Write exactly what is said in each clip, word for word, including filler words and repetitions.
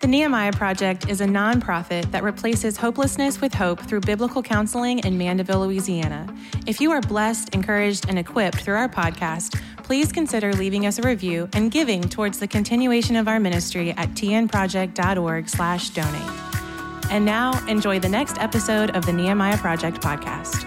Nehemiah Project is a nonprofit that replaces hopelessness with hope through biblical counseling in Mandeville, Louisiana. If you are blessed, encouraged, and equipped through our podcast, please consider leaving us a review and giving towards the continuation of our ministry at tnproject.org slash donate. And now, enjoy the next episode of the Nehemiah Project podcast.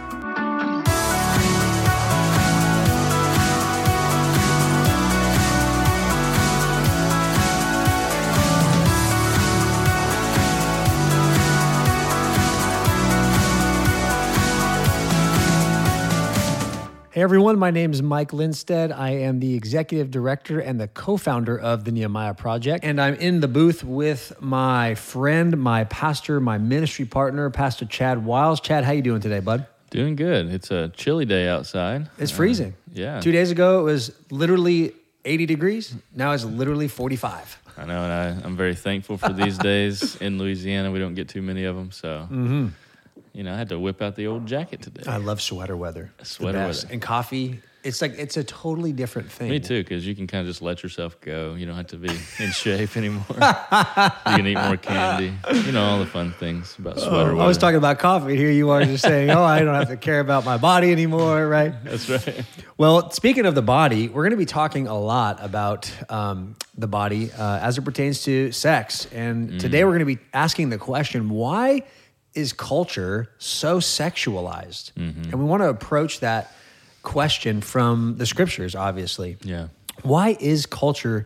Hey everyone, my name is Mike Lindstead. I am the executive director and the co-founder of the Nehemiah Project. And I'm in the booth with my friend, my pastor, my ministry partner, Pastor Chad Wiles. Chad, how you doing today, bud? Doing good. It's a chilly day outside. It's freezing. Uh, yeah. Two days ago, it was literally eighty degrees. Now it's literally forty-five. I know, and I, I'm very thankful for these days in Louisiana. We don't get too many of them, so... Mm-hmm. You know, I had to whip out the old jacket today. I love sweater weather. Sweater weather. And coffee. It's like, it's a totally different thing. Me too, because you can kind of just let yourself go. You don't have to be in shape anymore. You can eat more candy. You know, all the fun things about sweater oh, weather. I was talking about coffee. Here you are just saying, oh, I don't have to care about my body anymore, right? That's right. Well, speaking of the body, we're going to be talking a lot about um, the body uh, as it pertains to sex. And mm. today we're going to be asking the question, why is culture so sexualized? Mm-hmm. And we want to approach that question from the scriptures, obviously. Yeah. Why is culture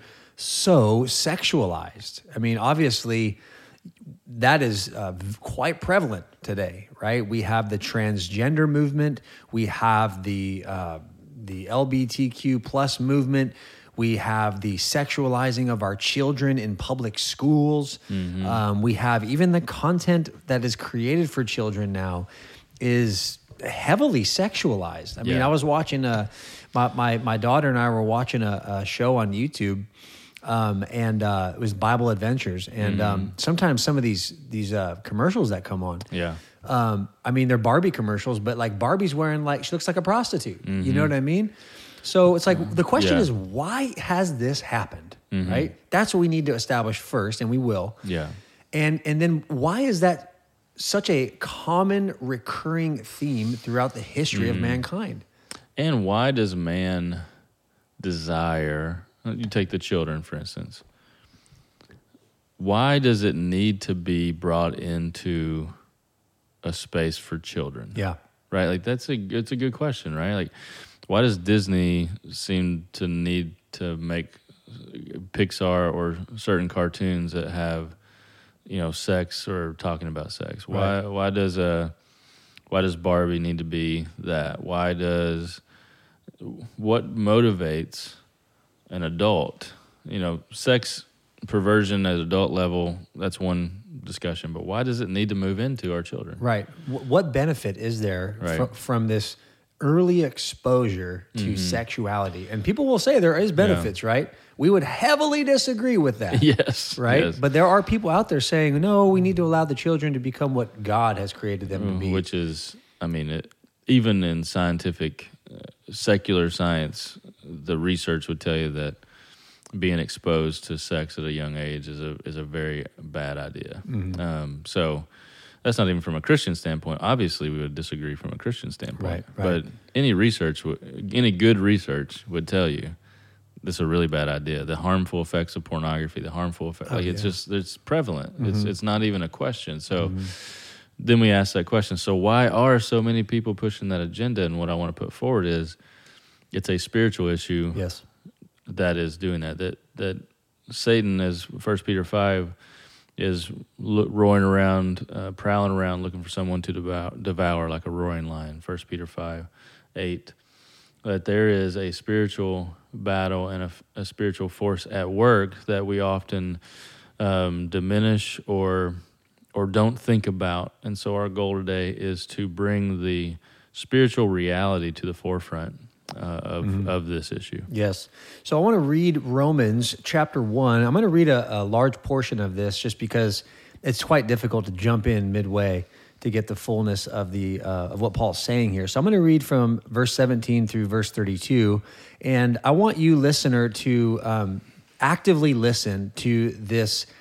so sexualized? I mean, obviously, that is uh, quite prevalent today, right? We have the transgender movement. We have the uh, the L G B T Q plus movement. We have the sexualizing of our children in public schools. Mm-hmm. Um, we have even the content that is created for children now is heavily sexualized. I yeah. mean, I was watching a, my, my my daughter and I were watching a, a show on YouTube, um, and uh, it was Bible Adventures. And mm-hmm. um, sometimes some of these these uh, commercials that come on, yeah. Um, I mean, they're Barbie commercials, but like Barbie's wearing like she looks like a prostitute. Mm-hmm. You know what I mean? So it's like, the question yeah. is, why has this happened, mm-hmm. right? That's what we need to establish first, and we will. Yeah. And and then why is that such a common recurring theme throughout the history mm-hmm. of mankind? And why does man desire, you take the children, for instance, why does it need to be brought into a space for children? Yeah. Right? Like, that's a, it's a good question, right? Like, why does Disney seem to need to make Pixar or certain cartoons that have, you know, sex or talking about sex? Why? Right. Why does uh, why does Barbie need to be that? Why does what motivates an adult? You know, sex perversion at adult level. That's one discussion. But why does it need to move into our children? Right. What benefit is there right. fr- from this early exposure to mm-hmm. sexuality? And people will say there is benefits, yeah. right? We would heavily disagree with that. Yes. Right? Yes. But there are people out there saying, no, we need to allow the children to become what God has created them to be. Which is, I mean, it, even in scientific, uh, secular science, the research would tell you that being exposed to sex at a young age is a is a very bad idea. Mm-hmm. Um, so... That's not even from a Christian standpoint. Obviously, we would disagree from a Christian standpoint. Right, right. But any research, any good research would tell you this is a really bad idea. The harmful effects of pornography, the harmful effects, oh, like it's yeah. just, it's prevalent. Mm-hmm. It's it's not even a question. So mm-hmm. then we ask that question. So why are so many people pushing that agenda? And what I want to put forward is it's a spiritual issue yes. that is doing that. That, that Satan, as First Peter five, is lo- roaring around, uh, prowling around, looking for someone to devour, devour like a roaring lion. First Peter five, eight. That there is a spiritual battle and a, a spiritual force at work that we often um, diminish or or don't think about. And so our goal today is to bring the spiritual reality to the forefront uh, of, mm-hmm. of this issue. Yes. So I want to read Romans chapter one. I'm going to read a, a large portion of this just because it's quite difficult to jump in midway to get the fullness of the uh, of what Paul's saying here. So I'm going to read from verse seventeen through verse thirty-two, and I want you, listener, to um, actively listen to this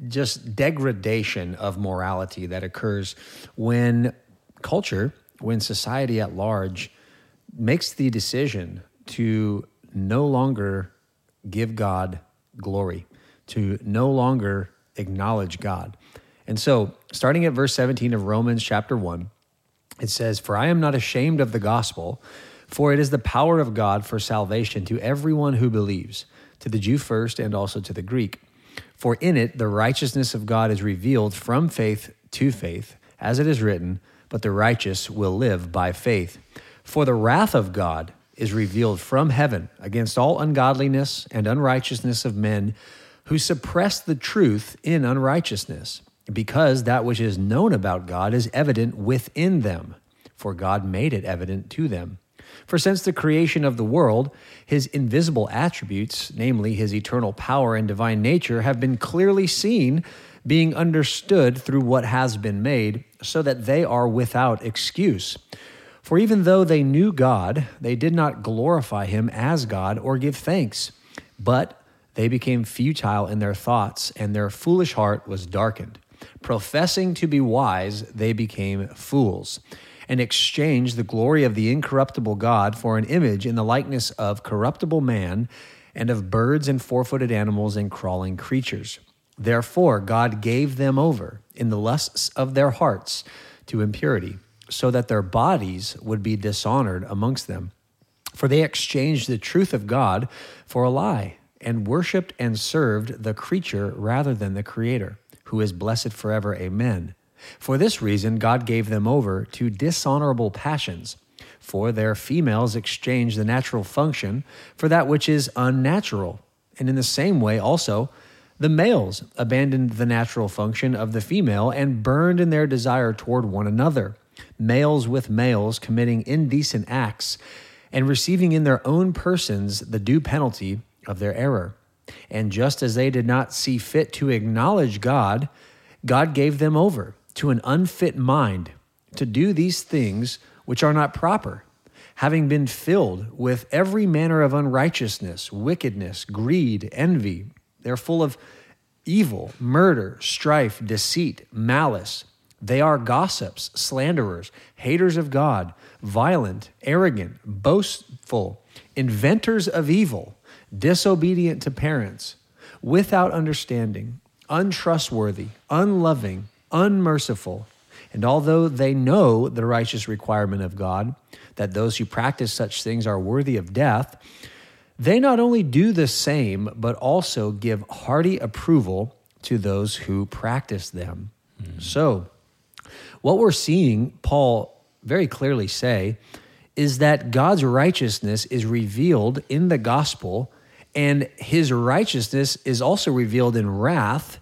just degradation of morality that occurs when culture, when society at large makes the decision to no longer give God glory, to no longer acknowledge God. And so, starting at verse seventeen of Romans chapter one, it says, "For I am not ashamed of the gospel, for it is the power of God for salvation to everyone who believes, to the Jew first and also to the Greek. For in it the righteousness of God is revealed from faith to faith, as it is written, but the righteous will live by faith. For the wrath of God is revealed from heaven against all ungodliness and unrighteousness of men who suppress the truth in unrighteousness, because that which is known about God is evident within them, for God made it evident to them. For since the creation of the world, his invisible attributes, namely his eternal power and divine nature, have been clearly seen, being understood through what has been made, so that they are without excuse. For even though they knew God, they did not glorify him as God or give thanks, but they became futile in their thoughts, and their foolish heart was darkened. Professing to be wise, they became fools, and exchanged the glory of the incorruptible God for an image in the likeness of corruptible man, and of birds and four-footed animals and crawling creatures. Therefore God gave them over in the lusts of their hearts to impurity, so that their bodies would be dishonored amongst them. For they exchanged the truth of God for a lie, and worshipped and served the creature rather than the Creator, who is blessed forever. Amen. For this reason God gave them over to dishonorable passions. For their females exchanged the natural function for that which is unnatural. And in the same way also, the males abandoned the natural function of the female and burned in their desire toward one another, males with males committing indecent acts and receiving in their own persons the due penalty of their error. And just as they did not see fit to acknowledge God, God gave them over to an unfit mind to do these things which are not proper, having been filled with every manner of unrighteousness, wickedness, greed, envy. They're full of evil, murder, strife, deceit, malice. They are gossips, slanderers, haters of God, violent, arrogant, boastful, inventors of evil, disobedient to parents, without understanding, untrustworthy, unloving, unmerciful. And although they know the righteous requirement of God, that those who practice such things are worthy of death, they not only do the same, but also give hearty approval to those who practice them. Mm. So, what we're seeing Paul very clearly say is that God's righteousness is revealed in the gospel, and his righteousness is also revealed in wrath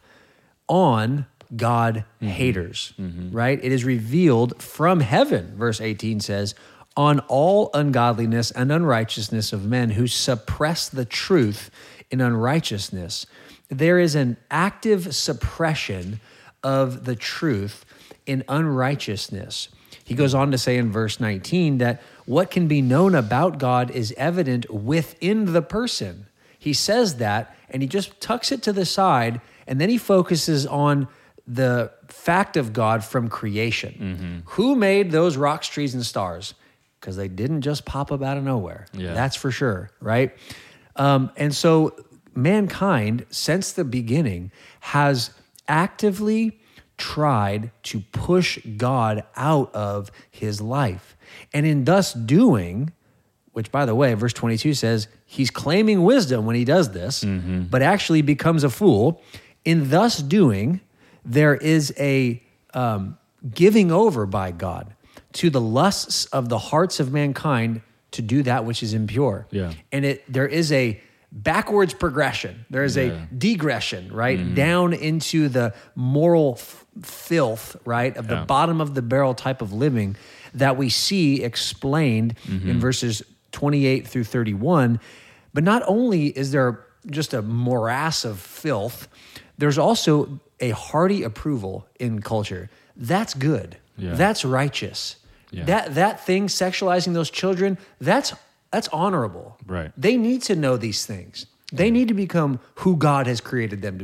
on God mm-hmm. haters, mm-hmm. right? It is revealed from heaven, verse eighteen says, on all ungodliness and unrighteousness of men who suppress the truth in unrighteousness. There is an active suppression of the truth in unrighteousness. He goes on to say in verse nineteen that what can be known about God is evident within the person. He says that, and he just tucks it to the side, and then he focuses on the fact of God from creation. Mm-hmm. Who made those rocks, trees, and stars? Because they didn't just pop up out of nowhere. Yeah. That's for sure, right? Um, and so mankind, since the beginning, has actively tried to push God out of his life. And in thus doing, which by the way, verse twenty-two says, he's claiming wisdom when he does this, mm-hmm. but actually becomes a fool. In thus doing, there is a um, giving over by God to the lusts of the hearts of mankind to do that which is impure. Yeah. And it there is a backwards progression. There is yeah. a digression, right? Mm-hmm. Down into the moral f- filth, right? Of yeah. the bottom of the barrel type of living that we see explained mm-hmm. in verses twenty-eight through thirty-one. But not only is there just a morass of filth, there's also a hearty approval in culture. That's good. Yeah. That's righteous. Yeah. That that thing, sexualizing those children, that's that's honorable. Right. They need to know these things. They need to become who God has created them to be.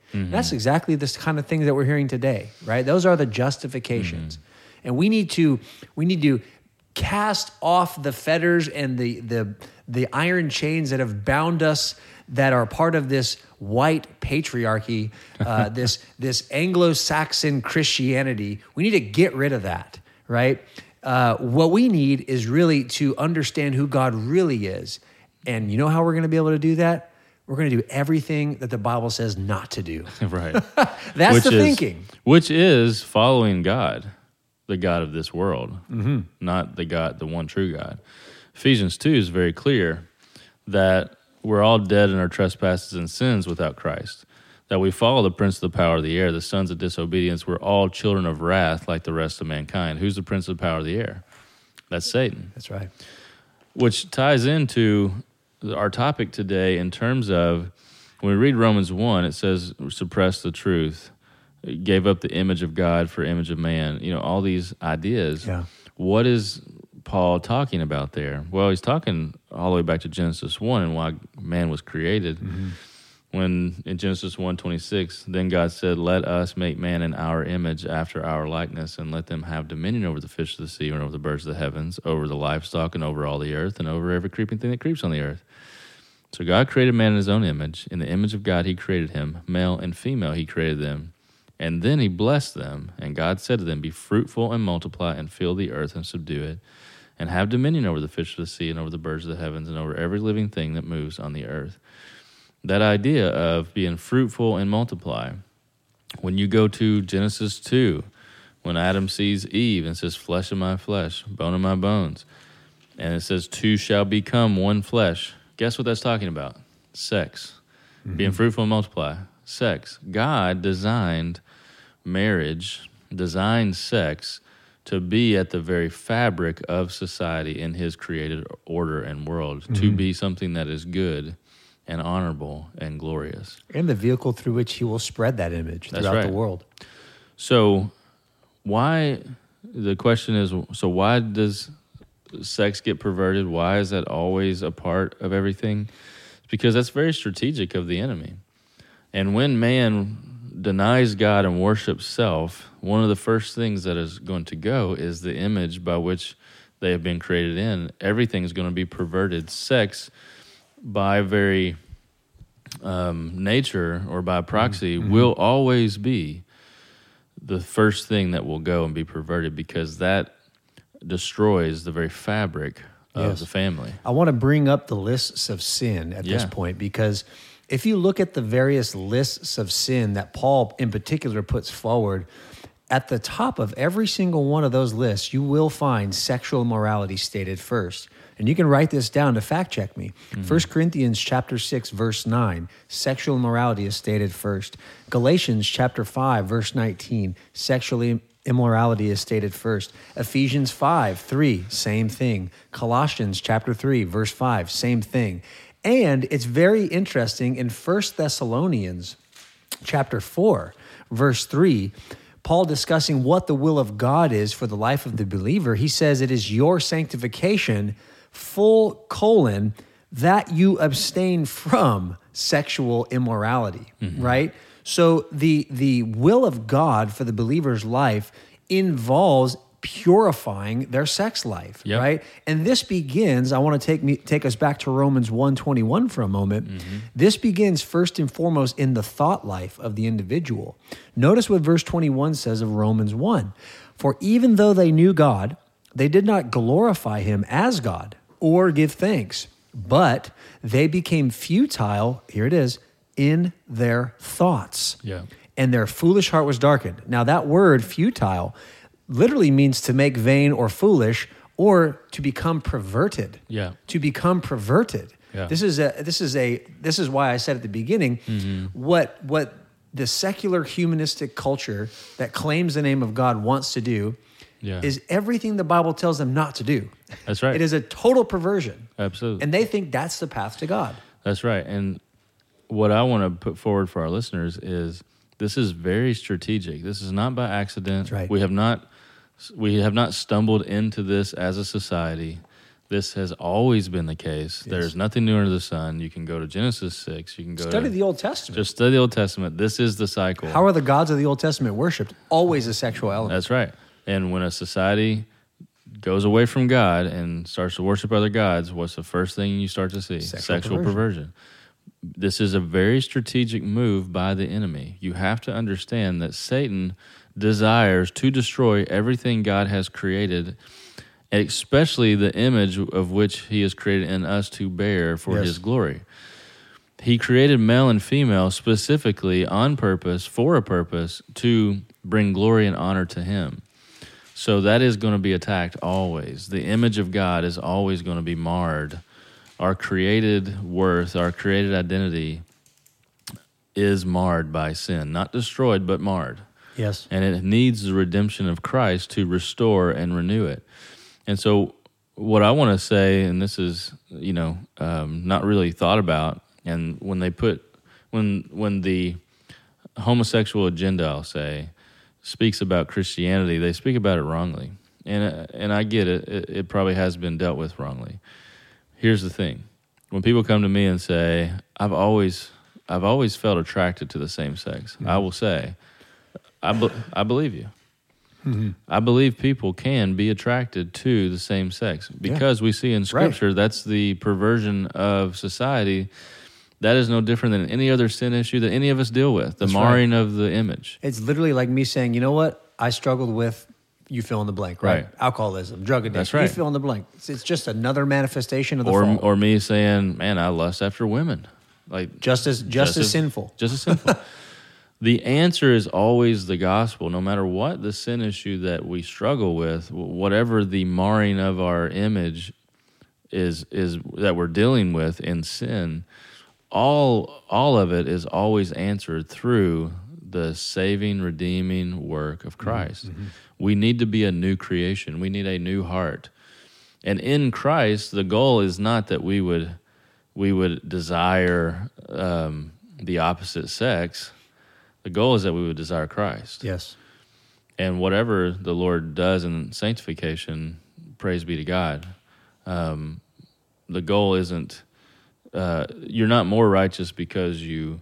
Mm-hmm. That's exactly this kind of thing that we're hearing today, right? Those are the justifications. Mm-hmm. And we need to we need to cast off the fetters and the the the iron chains that have bound us, that are part of this white patriarchy, uh, this this Anglo-Saxon Christianity. We need to get rid of that, right? Uh, what we need is really to understand who God really is. And you know how we're going to be able to do that? We're going to do everything that the Bible says not to do. Right. That's which the is, thinking. Which is following God, the God of this world, mm-hmm. not the God, the one true God. Ephesians two is very clear that we're all dead in our trespasses and sins without Christ, that we follow the prince of the power of the air, the sons of disobedience. We're all children of wrath like the rest of mankind. Who's the prince of the power of the air? That's Satan. That's right. Which ties into our topic today in terms of, when we read Romans one, it says, suppress the truth, it gave up the image of God for image of man, you know, all these ideas. Yeah. What is Paul talking about there? Well, he's talking all the way back to Genesis one and why man was created. Mm-hmm. When in Genesis one twenty-six, then God said, let us make man in our image after our likeness, and let them have dominion over the fish of the sea and over the birds of the heavens, over the livestock and over all the earth, and over every creeping thing that creeps on the earth. So God created man in his own image. In the image of God he created him. Male and female he created them. And then he blessed them, and God said to them, be fruitful and multiply and fill the earth and subdue it, and have dominion over the fish of the sea and over the birds of the heavens and over every living thing that moves on the earth. That idea of being fruitful and multiply. When you go to Genesis two, when Adam sees Eve and says, flesh of my flesh, bone of my bones, and it says, two shall become one flesh. Guess what that's talking about? Sex. Mm-hmm. Being fruitful and multiply. Sex. God designed marriage, designed sex to be at the very fabric of society in his created order and world, mm-hmm. to be something that is good and honorable and glorious. And the vehicle through which he will spread that image That's throughout right. the world. So why, the question is, so why does sex get perverted? Why is that always a part of everything? It's because that's very strategic of the enemy. And when man denies God and worships self, one of the first things that is going to go is the image by which they have been created in. Everything is going to be perverted. Sex, by very um, nature or by proxy, mm-hmm. will always be the first thing that will go and be perverted, because that destroys the very fabric of yes. the family. I want to bring up the lists of sin at yeah. this point, because if you look at the various lists of sin that Paul in particular puts forward, at the top of every single one of those lists, you will find sexual immorality stated first. And you can write this down to fact check me. Mm-hmm. First Corinthians chapter six, verse nine, sexual immorality is stated first. Galatians chapter five, verse nineteen, sexual immorality is stated first. Ephesians five, three, same thing. Colossians chapter three, verse five, same thing. And it's very interesting in First Thessalonians chapter four, verse three, Paul discussing what the will of God is for the life of the believer. He says it is your sanctification, full colon, that you abstain from sexual immorality, mm-hmm. right? So the the will of God for the believer's life involves purifying their sex life, yep. right? And this begins, I want to take me take us back to Romans one twenty-one for a moment. Mm-hmm. This begins first and foremost in the thought life of the individual. Notice what verse twenty-one says of Romans one. For even though they knew God, they did not glorify him as God or give thanks, but they became futile, here it is, in their thoughts. Yeah. And their foolish heart was darkened. Now that word futile literally means to make vain or foolish, or to become perverted. Yeah. To become perverted. Yeah. This is a this is a this is why I said at the beginning, mm-hmm. what what the secular humanistic culture that claims the name of God wants to do yeah. is everything the Bible tells them not to do. That's right. It is a total perversion. Absolutely. And they think that's the path to God. That's right. And what I want to put forward for our listeners is this is very strategic. This is not by accident. That's right. We have not we have not stumbled into this as a society. This has always been the case. Yes. There's nothing new under the sun. You can go to Genesis six. You can go study to, the Old Testament. Just study the Old Testament. This is the cycle. How are the gods of the Old Testament worshipped? Always a sexual element. That's right. And when a society goes away from God and starts to worship other gods, what's the first thing you start to see? Sexual, Sexual perversion. perversion. This is a very strategic move by the enemy. You have to understand that Satan desires to destroy everything God has created, especially the image of which he has created in us to bear for yes. his glory. He created male and female specifically on purpose, for a purpose, to bring glory and honor to him. So that is going to be attacked always. The image of God is always going to be marred. Our created worth, our created identity is marred by sin. Not destroyed, but marred. Yes. And it needs the redemption of Christ to restore and renew it. And so what I want to say, and this is, you know, um, not really thought about, and when they put, when when the homosexual agenda, I'll say, speaks about Christianity, they speak about it wrongly. And and I get it. it. It probably has been dealt with wrongly. Here's the thing. When people come to me and say, I've always I've always felt attracted to the same sex, mm-hmm. I will say, I, be, I believe you. Mm-hmm. I believe people can be attracted to the same sex because yeah. we see in Scripture right. that's the perversion of society. That is no different than any other sin issue that any of us deal with, the that's marring right. of the image. It's literally like me saying, you know what? I struggled with, you fill in the blank, right? right. Alcoholism, drug addiction, that's right. you fill in the blank. It's, it's just another manifestation of the or, fall. Or me saying, man, I lust after women. Like Just as just, just as, as sinful. Just as sinful. The answer is always the gospel, no matter what the sin issue that we struggle with, whatever the marring of our image is is that we're dealing with in sin, all all of it is always answered through the saving, redeeming work of Christ. Mm-hmm. We need to be a new creation. We need a new heart. And in Christ, the goal is not that we would we would desire um, the opposite sex. The goal is that we would desire Christ. Yes. And whatever the Lord does in sanctification, praise be to God. Um, the goal isn't, uh, you're not more righteous because you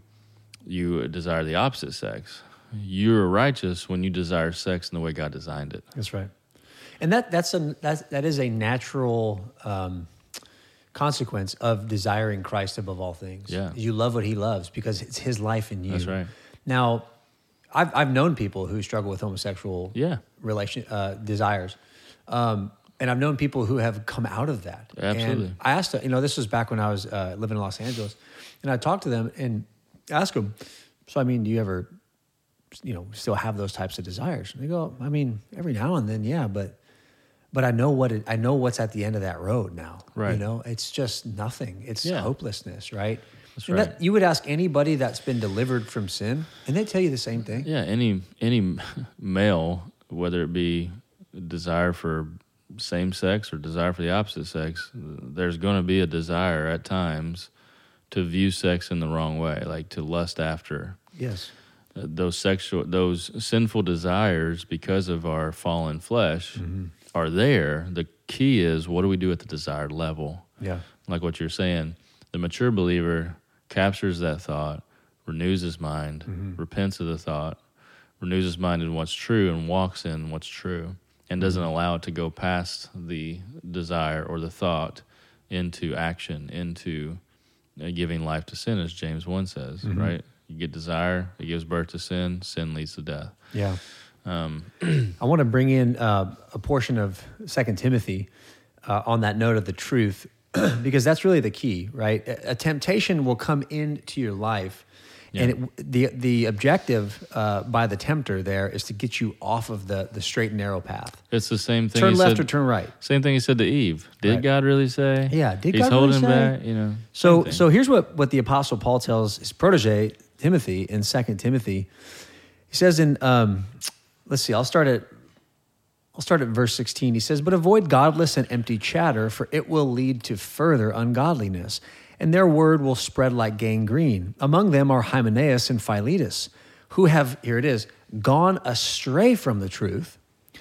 you desire the opposite sex. You're righteous when you desire sex in the way God designed it. That's right. And that that's a that that is a natural um, consequence of desiring Christ above all things. Yeah. You love what he loves because it's his life in you. That's right. Now, I've I've known people who struggle with homosexual yeah. relation uh, desires, um, and I've known people who have come out of that. Absolutely. And I asked, you know, this was back when I was uh, living in Los Angeles, and I talked to them and asked them, so I mean, do you ever, you know, still have those types of desires? And they go, I mean, every now and then, yeah, but but I know what it, I know what's at the end of that road now. Right. You know, it's just nothing. It's yeah. hopelessness, right? That's and right. that, you would ask anybody that's been delivered from sin, and they tell you the same thing. Yeah, any any male, whether it be desire for same sex or desire for the opposite sex, there's going to be a desire at times to view sex in the wrong way, like to lust after. Yes. Uh, those sexual, those sinful desires, because of our fallen flesh, mm-hmm. are there. The key is, what do we do at the desired level? Yeah. Like what you're saying, the mature believer captures that thought, renews his mind, mm-hmm. repents of the thought, renews his mind in what's true, and walks in what's true, and doesn't mm-hmm. allow it to go past the desire or the thought into action, into uh, giving life to sin, as James one says, mm-hmm. right? You get desire, it gives birth to sin, sin leads to death. Yeah. Um, I want to bring in uh, a portion of Second Timothy uh, on that note of the truth, because that's really the key, right? A, a temptation will come into your life, yeah. and it, the the objective uh, by the tempter there is to get you off of the, the straight and narrow path. It's the same thing. Turn he left said, or turn right. Same thing he said to Eve. Did right. God really say? Yeah, did He's God holding really say? back, you know. So so here's what, what the Apostle Paul tells his protege, Timothy, in Second Timothy. He says in, um, let's see, I'll start at I'll start at verse sixteen. He says, "But avoid godless and empty chatter, for it will lead to further ungodliness, and their word will spread like gangrene. Among them are Hymenaeus and Philetus, who have," here it is, "gone astray from the truth,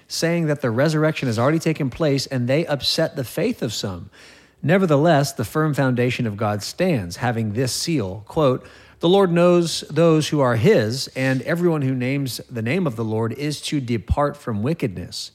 saying that the resurrection has already taken place, and they upset the faith of some. Nevertheless, the firm foundation of God stands, having this seal, quote, "The Lord knows those who are his, and everyone who names the name of the Lord is to depart from wickedness."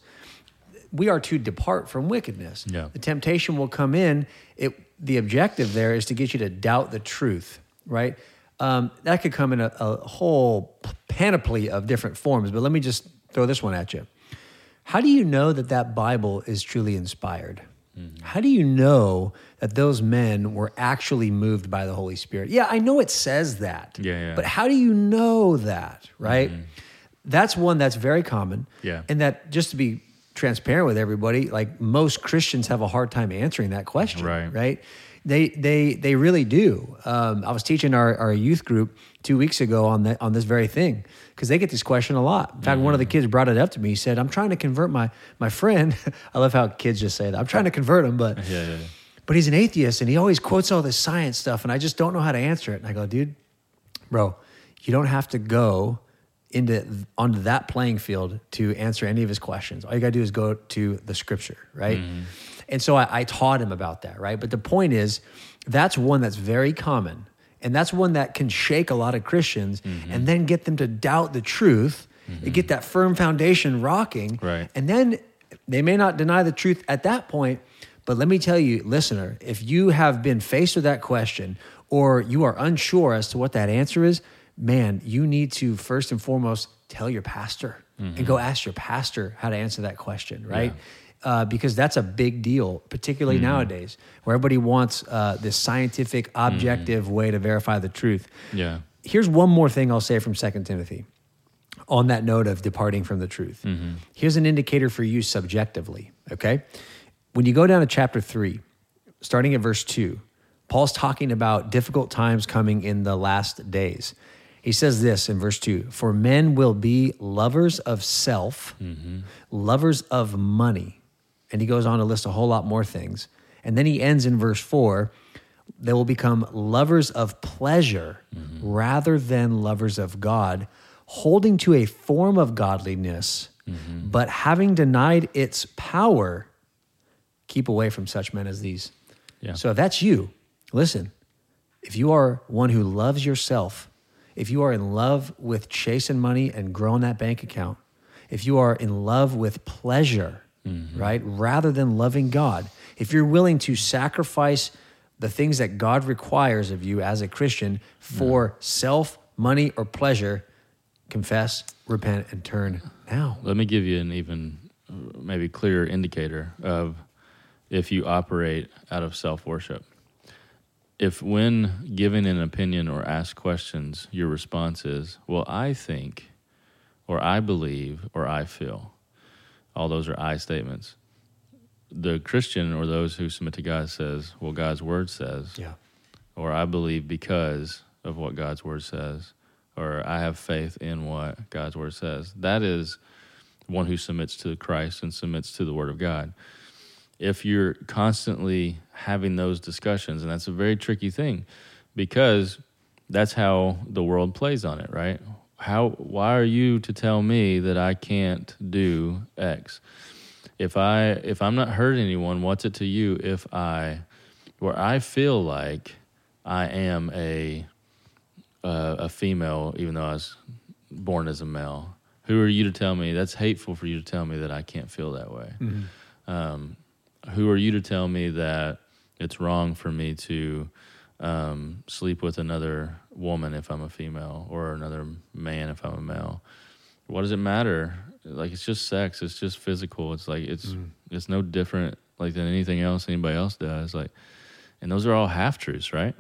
We are to depart from wickedness. Yeah. The temptation will come in. It, the objective there is to get you to doubt the truth, right? Um, that could come in a, a whole panoply of different forms, but let me just throw this one at you. How do you know that that Bible is truly inspired? Mm-hmm. How do you know that those men were actually moved by the Holy Spirit? Yeah, I know it says that, yeah, yeah. but how do you know that, right? Mm-hmm. That's one that's very common. Yeah. And that, just to be transparent with everybody, like most Christians have a hard time answering that question, right? right? They they they really do. Um, I was teaching our, our youth group two weeks ago on that on this very thing, because they get this question a lot. In fact, mm-hmm. one of the kids brought it up to me. He said, "I'm trying to convert my my friend." I love how kids just say that. I'm trying to convert him, but yeah, yeah, yeah. but he's an atheist and he always quotes all this science stuff, and I just don't know how to answer it. And I go, dude, bro, you don't have to go into onto that playing field to answer any of his questions. All you got to do is go to the scripture, right? Mm-hmm. And so I, I taught him about that, right? But the point is, that's one that's very common, and that's one that can shake a lot of Christians mm-hmm. and then get them to doubt the truth mm-hmm. and get that firm foundation rocking. Right. And then they may not deny the truth at that point, but let me tell you, listener, if you have been faced with that question or you are unsure as to what that answer is, man, you need to first and foremost tell your pastor mm-hmm. and go ask your pastor how to answer that question, right? Yeah. Uh, because that's a big deal, particularly mm-hmm. nowadays, where everybody wants uh, this scientific, objective mm-hmm. way to verify the truth. Yeah. Here's one more thing I'll say from Second Timothy on that note of departing from the truth. Mm-hmm. Here's an indicator for you subjectively, okay? When you go down to chapter three, starting at verse two, Paul's talking about difficult times coming in the last days. He says this in verse two, "For men will be lovers of self, mm-hmm. lovers of money." And he goes on to list a whole lot more things. And then he ends in verse four, "They will become lovers of pleasure mm-hmm. rather than lovers of God, holding to a form of godliness, mm-hmm. but having denied its power, keep away from such men as these." Yeah. So if that's you, listen, if you are one who loves yourself, if you are in love with chasing money and growing that bank account, if you are in love with pleasure, mm-hmm. right, rather than loving God, if you're willing to sacrifice the things that God requires of you as a Christian for yeah. self, money, or pleasure, confess, repent, and turn now. Let me give you an even maybe clearer indicator of if you operate out of self-worship. If when giving an opinion or ask questions, your response is, well, I think, or I believe, or I feel, all those are I statements. The Christian or those who submit to God says, well, God's word says, yeah. or I believe because of what God's word says, or I have faith in what God's word says. That is one who submits to Christ and submits to the word of God. If you're constantly having those discussions, and that's a very tricky thing because that's how the world plays on it, right? How? Why are you to tell me that I can't do X? If I if I'm not hurting anyone, what's it to you if I, where I feel like I am a uh, a female, even though I was born as a male? Who are you to tell me that's hateful for you to tell me that I can't feel that way? Mm-hmm. Um, who are you to tell me that it's wrong for me to um, sleep with another woman if I'm a female or another man if I'm a male? What does it matter? Like, it's just sex. It's just physical. It's like, it's mm. it's no different like than anything else anybody else does. Like, and those are all half-truths, right?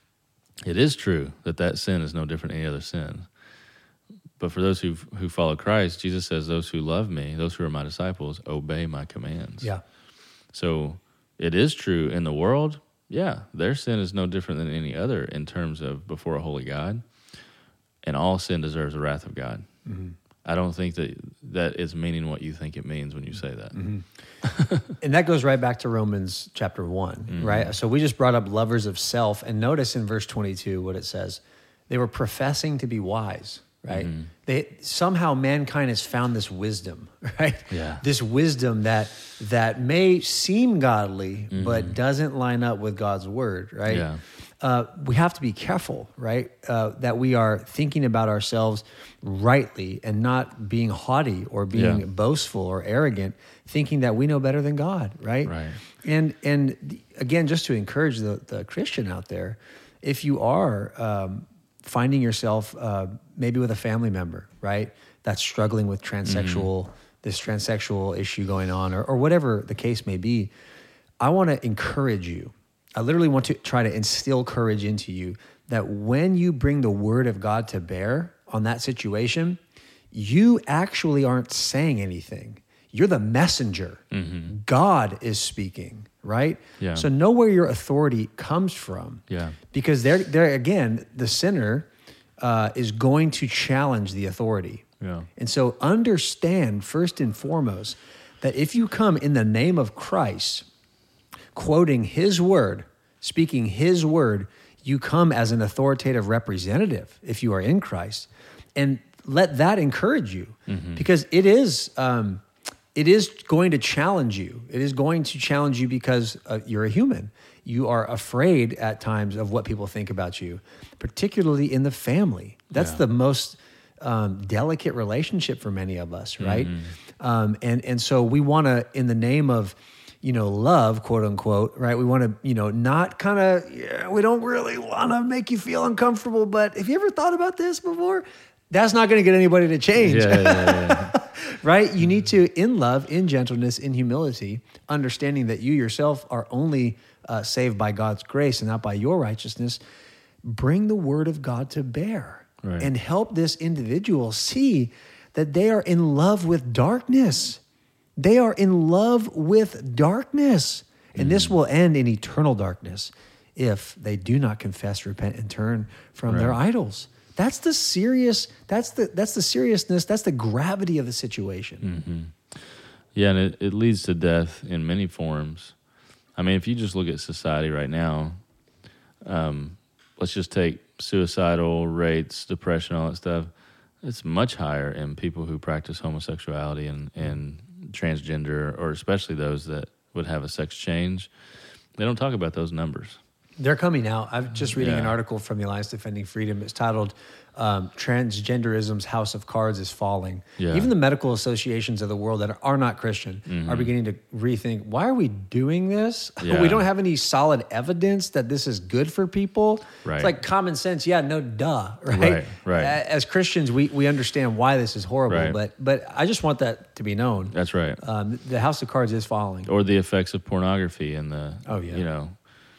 It is true that that sin is no different than any other sin. But for those who who follow Christ, Jesus says, those who love me, those who are my disciples, obey my commands. Yeah. So it is true in the world, yeah, their sin is no different than any other in terms of before a holy God, and all sin deserves the wrath of God. Mm-hmm. I don't think that that is meaning what you think it means when you say that. Mm-hmm. And that goes right back to Romans chapter one, mm-hmm. right? So we just brought up lovers of self, and notice in verse twenty-two what it says. They were professing to be wise, right? Mm-hmm. They somehow mankind has found this wisdom, right? Yeah. This wisdom that that may seem godly, Mm-hmm. but doesn't line up with God's word, right? Yeah. Uh, we have to be careful, right? Uh, that we are thinking about ourselves rightly and not being haughty or being Yeah. boastful or arrogant, thinking that we know better than God, right? Right. And and the- again, just to encourage the, the Christian out there, if you are um, finding yourself uh, maybe with a family member, right, that's struggling with transsexual, mm-hmm. this transsexual issue going on, or, or whatever the case may be, I want to encourage you. I literally want to try to instill courage into you that when you bring the word of God to bear on that situation, you actually aren't saying anything. You're the messenger. Mm-hmm. God is speaking, right? Yeah. So know where your authority comes from. Yeah. Because there, there again, the sinner uh, is going to challenge the authority. Yeah. And so understand first and foremost that if you come in the name of Christ, quoting his word, speaking his word, you come as an authoritative representative if you are in Christ. And let that encourage you, mm-hmm. because it is um, it is going to challenge you. It is going to challenge you because uh, you're a human. You are afraid at times of what people think about you, particularly in the family. That's Yeah. the most um, delicate relationship for many of us, right? Mm-hmm. Um, and and so we want to, in the name of, you know, love, quote unquote, right? We want to, you know, not kind of, yeah, we don't really want to make you feel uncomfortable, but have you ever thought about this before? That's not going to get anybody to change, Yeah, yeah, yeah. right? You need to, in love, in gentleness, in humility, understanding that you yourself are only uh, saved by God's grace and not by your righteousness, bring the word of God to bear, Right. and help this individual see that they are in love with darkness. They are in love with darkness. And mm-hmm. this will end in eternal darkness if they do not confess, repent, and turn from Right. their idols. That's the serious, that's the that's the seriousness, that's the gravity of the situation. Mm-hmm. Yeah, and it, it leads to death in many forms. I mean, if you just look at society right now, um, let's just take suicidal rates, depression, all that stuff. It's much higher in people who practice homosexuality and, and transgender, or especially those that would have a sex change. They don't talk about those numbers. They're coming out. I'm just reading Yeah. an article from the Alliance Defending Freedom. It's titled um, Transgenderism's House of Cards is Falling. Yeah. Even the medical associations of the world that are not Christian Mm-hmm. are beginning to rethink, why are we doing this? Yeah. We don't have any solid evidence that this is good for people. Right. It's like common sense. Yeah, no duh, right? Right, right. A- As Christians, we, we understand why this is horrible, Right. but but I just want that to be known. That's right. Um, the House of Cards is falling. Or the effects of pornography and the, Oh, yeah. you know,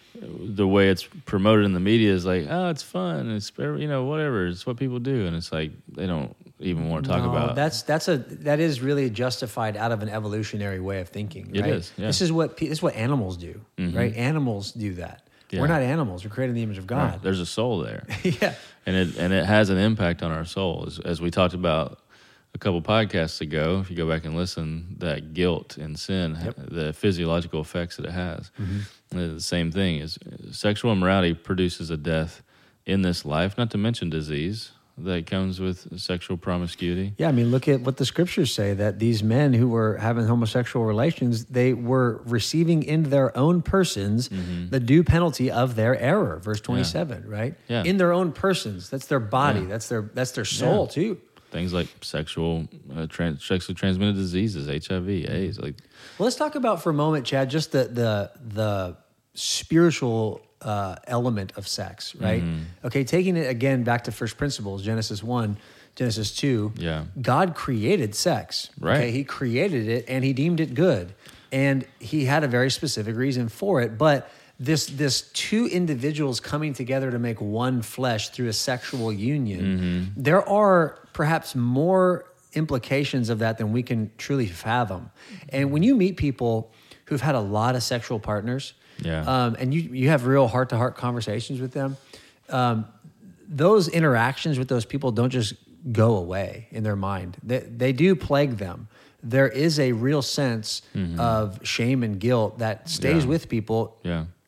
the way it's promoted in the media is like, oh, it's fun, it's, you know, whatever, it's what people do, and it's like they don't even want to talk No, about. that's that's a that is really justified out of an evolutionary way of thinking. It Right? is, yeah. This is what pe- this is what animals do, right? Animals do that. Yeah. We're not animals. We're created in the image of Right. God. There's a soul there. yeah, and it and it has an impact on our soul, as, as we talked about a couple podcasts ago. If you go back and listen, that guilt and sin, Yep. the physiological effects that it has. Mm-hmm. Uh, The same thing is sexual immorality produces a death in this life, not to mention disease that comes with sexual promiscuity. yeah. I mean, look at what the scriptures say, that these men who were having homosexual relations, they were receiving in their own persons Mm-hmm. the due penalty of their error. Verse twenty-seven, right? Yeah. In their own persons. That's their body. Yeah. That's their that's their soul Yeah. too. Things like sexual, uh, trans- sexually transmitted diseases, H I V, AIDS. Like, Well, let's talk about for a moment, Chad, just the the the spiritual uh, element of sex, right? Mm-hmm. Okay, taking it again back to first principles, Genesis one, Genesis two. Yeah. God created sex. Right. Okay, he created it and he deemed it good, and he had a very specific reason for it. But this this two individuals coming together to make one flesh through a sexual union, Mm-hmm. there are perhaps more implications of that than we can truly fathom. And when you meet people who've had a lot of sexual partners, Yeah. um, and you you have real heart to heart conversations with them, um, those interactions with those people don't just go away in their mind. They they do plague them. There is a real sense of shame and guilt that stays Yeah. with people yeah.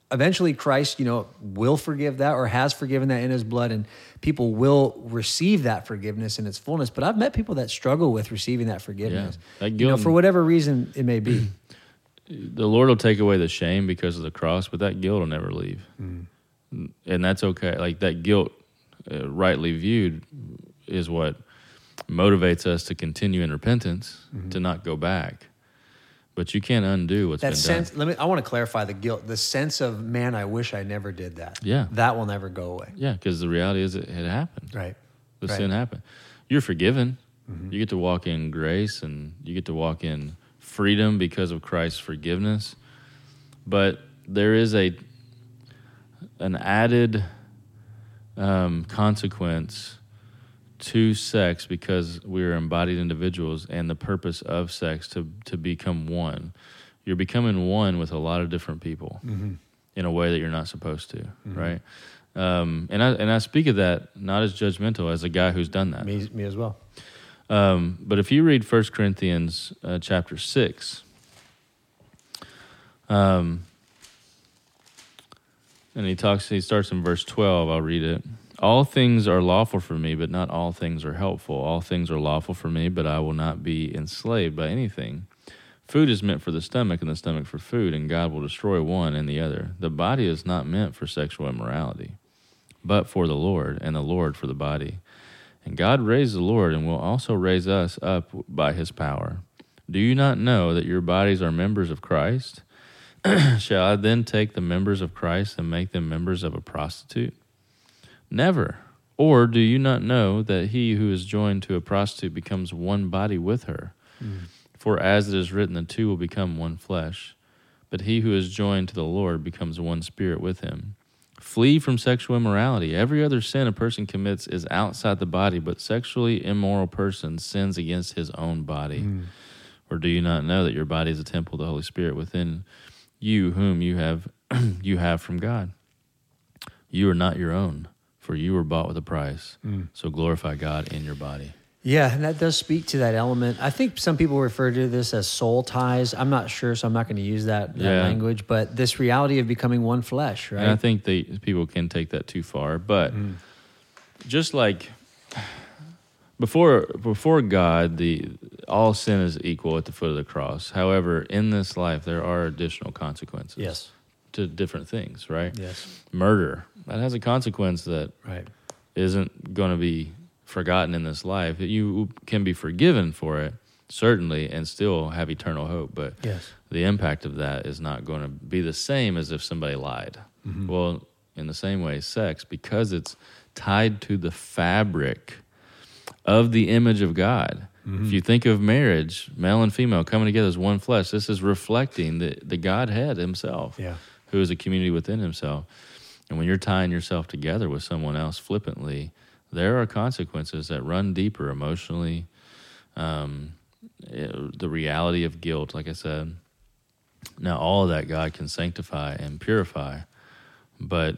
eventually Christ, you know, will forgive that or has forgiven that in his blood, and people will receive that forgiveness in its fullness. But I've met people that struggle with receiving that forgiveness, Yeah. That you know, guilt- for whatever reason it may be. The Lord will take away the shame because of the cross, but that guilt will never leave. Mm. And that's okay. Like that guilt, uh, rightly viewed, is what motivates us to continue in repentance, mm-hmm. to not go back. But you can't undo what's that been sense, done. Let me. I want to clarify the guilt. The sense of, man, I wish I never did that. Yeah. That will never go away. Yeah, because the reality is it, it happened. Right. The right. sin happened. You're forgiven. Mm-hmm. You get to walk in grace, and you get to walk in freedom because of Christ's forgiveness. But there is a an added um, consequence to sex because we are embodied individuals, and the purpose of sex to to become one. You're becoming one with a lot of different people mm-hmm. in a way that you're not supposed to, mm-hmm. right? Um, and I and I speak of that not as judgmental, as a guy who's done that. Me, me as well. Um, but if you read First Corinthians uh, chapter six, um, and he talks, he starts in verse twelve. I'll read it. All things are lawful for me, but not all things are helpful. All things are lawful for me, but I will not be enslaved by anything. Food is meant for the stomach, and the stomach for food, and God will destroy one and the other. The body is not meant for sexual immorality, but for the Lord, and the Lord for the body. And God raised the Lord, and will also raise us up by his power. Do you not know that your bodies are members of Christ? Shall I then take the members of Christ and make them members of a prostitute? Never. Or do you not know that he who is joined to a prostitute becomes one body with her? Mm. For as it is written, the two will become one flesh. But he who is joined to the Lord becomes one spirit with him. Flee from sexual immorality. Every other sin a person commits is outside the body, but sexually immoral person sins against his own body. Mm. Or do you not know that your body is a temple of the Holy Spirit within you, whom you have you have from God? You are not your own, for you were bought with a price. Mm. So glorify God in your body. Yeah, and that does speak to that element. I think some people refer to this as soul ties. I'm not sure, so I'm not going to use that, that yeah. language. But this reality of becoming one flesh, right? And I think they, people can take that too far. But mm. just like before before God, the all sin is equal at the foot of the cross. However, in this life, there are additional consequences. Yes. To different things, right? Yes. Murder, that has a consequence that right. isn't going to be forgotten in this life. You can be forgiven for it, certainly, and still have eternal hope. But yes. the impact of that is not going to be the same as if somebody lied. Mm-hmm. Well, in the same way, sex, because it's tied to the fabric of the image of God. Mm-hmm. If you think of marriage, male and female coming together as one flesh, this is reflecting the, the Godhead himself, yeah. who is a community within himself. And when you're tying yourself together with someone else flippantly, there are consequences that run deeper emotionally. Um, it, the reality of guilt, like I said. Now, all of that God can sanctify and purify, but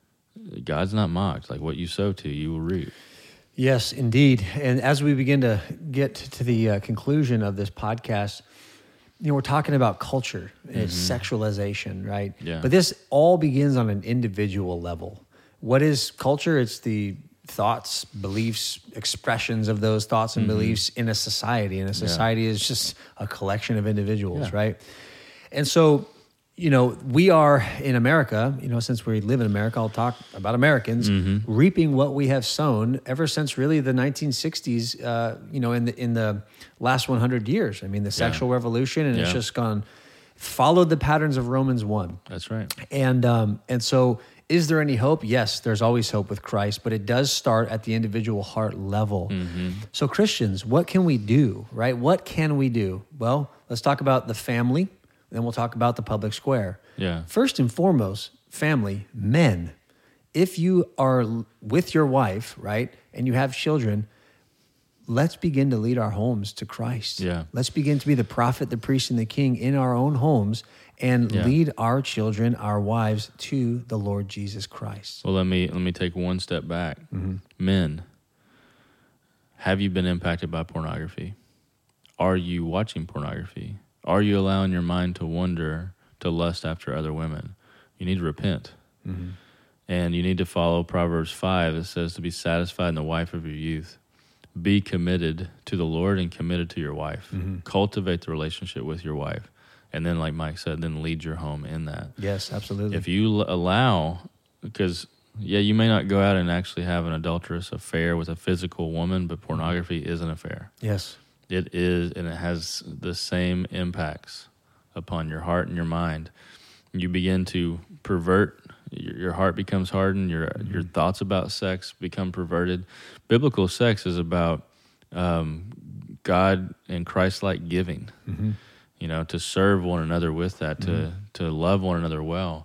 God's not mocked. Like what you sow to, you will reap. Yes, indeed. And as we begin to get to the uh, conclusion of this podcast, you know, we're talking about culture and mm-hmm. its sexualization, right? Yeah. But this all begins on an individual level. What is culture? It's the thoughts, beliefs, expressions of those thoughts and mm-hmm. beliefs in a society. And a society yeah. is just a collection of individuals, yeah. right? And so, you know, we are in America, you know, since we live in America, I'll talk about Americans, mm-hmm. reaping what we have sown ever since really the nineteen sixties, uh, you know, in the in the last one hundred years. I mean, the sexual yeah. revolution, and yeah. it's just gone, followed the patterns of Romans one. That's right. And um, and so is there any hope? Yes, there's always hope with Christ, but it does start at the individual heart level. Mm-hmm. So Christians, what can we do, right? What can we do? Well, let's talk about the family. Then we'll talk about the public square. Yeah. First and foremost, family, men. If you are with your wife, right, and you have children, let's begin to lead our homes to Christ. Yeah. Let's begin to be the prophet, the priest, and the king in our own homes and yeah. lead our children, our wives, to the Lord Jesus Christ. Well, let me let me take one step back. Mm-hmm. Men, have you been impacted by pornography? Are you watching pornography? Are you allowing your mind to wander, to lust after other women? you need to repent. Mm-hmm. And you need to follow Proverbs five. It says to be satisfied in the wife of your youth. Be committed to the Lord and committed to your wife. Mm-hmm. Cultivate the relationship with your wife. And then, like Mike said, then lead your home in that. Yes, absolutely. If you l- allow, because, yeah, you may not go out and actually have an adulterous affair with a physical woman, but pornography is an affair. Yes. It is, and it has the same impacts upon your heart and your mind. You begin to pervert, your, your heart becomes hardened, your mm-hmm. your thoughts about sex become perverted. Biblical sex is about um, God and Christ-like giving, mm-hmm. you know, to serve one another with that, to, mm-hmm. to love one another well.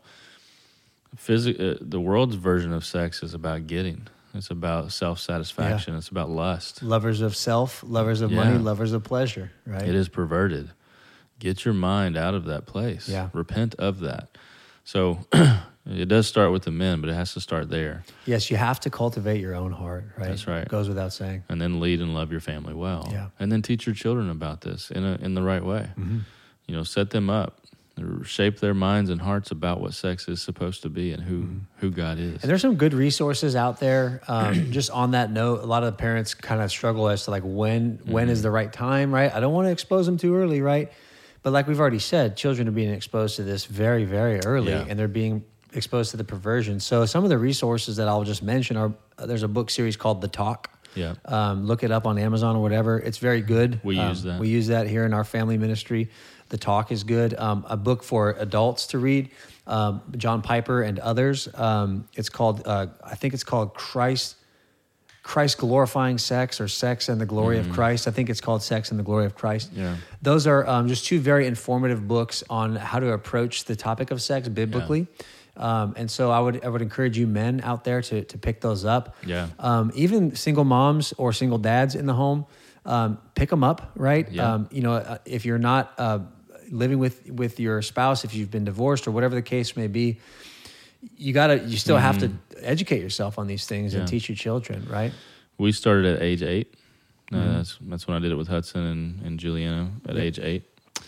Physi- uh, the world's version of sex is about getting. It's about self-satisfaction. Yeah. It's about lust. Lovers of self, lovers of yeah. money, lovers of pleasure, right? It is perverted. Get your mind out of that place. Yeah. Repent of that. So it does start with the men, but it has to start there. Yes, you have to cultivate your own heart, right? That's right. It goes without saying. And then lead and love your family well. Yeah. And then teach your children about this in a, in the right way. Mm-hmm. You know, set them up. Shape their minds and hearts about what sex is supposed to be and who, mm-hmm. who God is. And there's some good resources out there. Um, just on that note, a lot of the parents kind of struggle as to like when mm-hmm. when is the right time, right? I don't want to expose them too early, right? But like we've already said, children are being exposed to this very, very early, yeah. and they're being exposed to the perversion. So some of the resources that I'll just mention are, uh, there's a book series called The Talk. Yeah. Um, look it up on Amazon or whatever. It's very good. We um, use that. We use that here in our family ministry. The Talk is good. Um, a book for adults to read, um, John Piper and others. Um, it's called, uh, I think it's called Christ, Christ Glorifying Sex, or Sex and the Glory mm-hmm. of Christ. I think it's called Sex and the Glory of Christ. Yeah. Those are um, just two very informative books on how to approach the topic of sex biblically. Yeah. Um, and so I would I would encourage you men out there to to pick those up. Yeah. Um, even single moms or single dads in the home, um, pick them up, right? Yeah. Um, you know, uh, if you're not uh, living with, with your spouse, if you've been divorced or whatever the case may be, you gotta you still mm-hmm. have to educate yourself on these things yeah. and teach your children, right? We started at age eight. Uh, Mm-hmm. that's that's when I did it with Hudson and, and Juliana at yeah. age eight.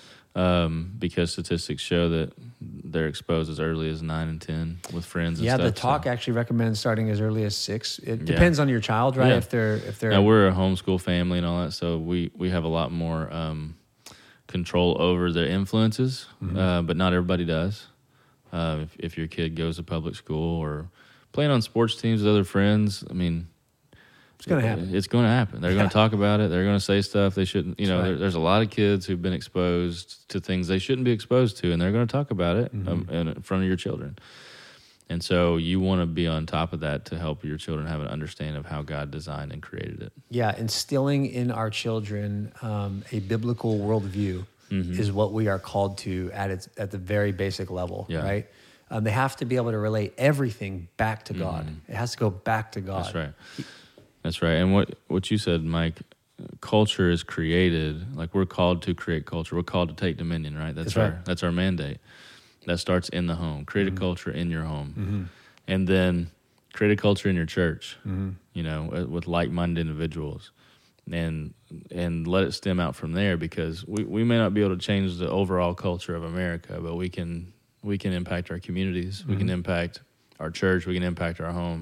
Um, because statistics show that they're exposed as early as nine and ten with friends and yeah, stuff. the Talk so. actually recommends starting as early as six. It Yeah. depends on your child, right? Yeah. If they're if they're Now, we're a homeschool family and all that, so we, we have a lot more um, control over their influences, mm-hmm. uh, but not everybody does. Uh, if, if your kid goes to public school or playing on sports teams with other friends, I mean, it's going to happen. It's going to happen. They're yeah. going to talk about it. They're going to say stuff they shouldn't. You know, right. there, there's a lot of kids who've been exposed to things they shouldn't be exposed to, and they're going to talk about it mm-hmm. um, in front of your children. And so you want to be on top of that to help your children have an understanding of how God designed and created it. Yeah, instilling in our children um, a biblical worldview mm-hmm. is what we are called to at its at the very basic level, yeah. right? Um, they have to be able to relate everything back to mm-hmm. God. It has to go back to God. That's right. That's right. And what, what you said, Mike, culture is created. Like we're called to create culture. We're called to take dominion, right? That's, that's our right. that's our mandate. That starts in the home. Create mm-hmm. a culture in your home. Mm-hmm. And then create a culture in your church, mm-hmm. you know, with like-minded individuals. And and let it stem out from there, because we, we may not be able to change the overall culture of America, but we can we can impact our communities. Mm-hmm. We can impact our church. We can impact our home.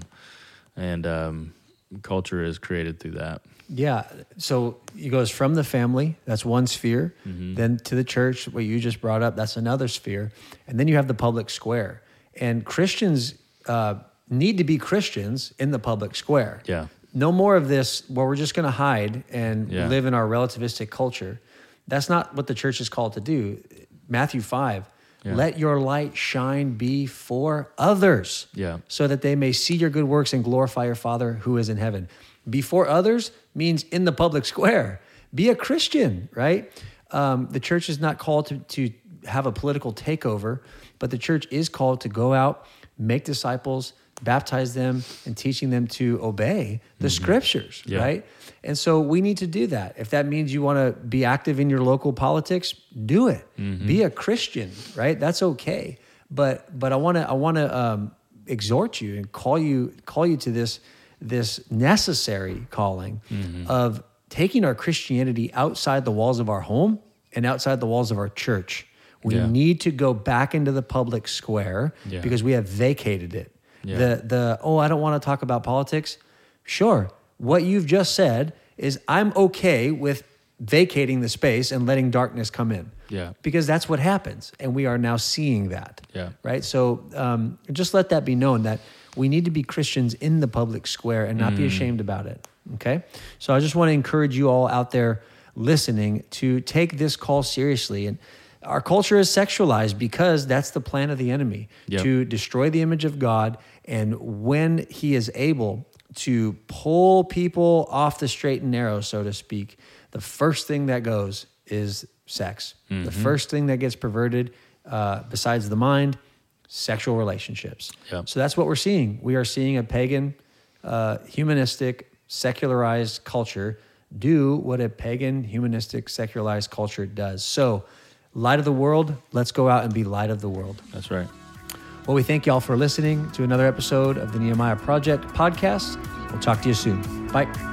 And um, culture is created through that. Yeah. So it goes from the family, that's one sphere, mm-hmm. then to the church, what you just brought up, that's another sphere. And then you have the public square. And Christians uh, need to be Christians in the public square. Yeah. No more of this where we're just going to hide and yeah. live in our relativistic culture. That's not what the church is called to do. Matthew five, yeah. let your light shine before others yeah. so that they may see your good works and glorify your Father who is in heaven. Before others means in the public square. Be a Christian, right? Um, the church is not called to, to have a political takeover, but the church is called to go out, make disciples, baptize them, and teaching them to obey the mm-hmm. scriptures, yeah. right? And so we need to do that. If that means you want to be active in your local politics, do it. Mm-hmm. Be a Christian, right? That's okay. But but I want to I want to um, exhort you and call you call you to this this necessary calling mm-hmm. of taking our Christianity outside the walls of our home and outside the walls of our church. We Yeah. need to go back into the public square Yeah. because we have vacated it. Yeah. The the oh, I don't want to talk about politics. Sure. What you've just said is I'm okay with vacating the space and letting darkness come in. Yeah. Because that's what happens. And we are now seeing that. Yeah. Right? So um, just let that be known that we need to be Christians in the public square and not be ashamed about it. Okay? So I just want to encourage you all out there listening to take this call seriously. And our culture is sexualized because that's the plan of the enemy, Yep. to destroy the image of God. And when he is able to pull people off the straight and narrow, so to speak, the first thing that goes is sex. Mm-hmm. The first thing that gets perverted, uh, besides the mind, sexual relationships. Yep. So that's what we're seeing. We are seeing a pagan, uh, humanistic, secularized culture do what a pagan, humanistic, secularized culture does. So, light of the world, let's go out and be light of the world. That's right. Well, we thank y'all for listening to another episode of the Nehemiah Project podcast. We'll talk to you soon. Bye.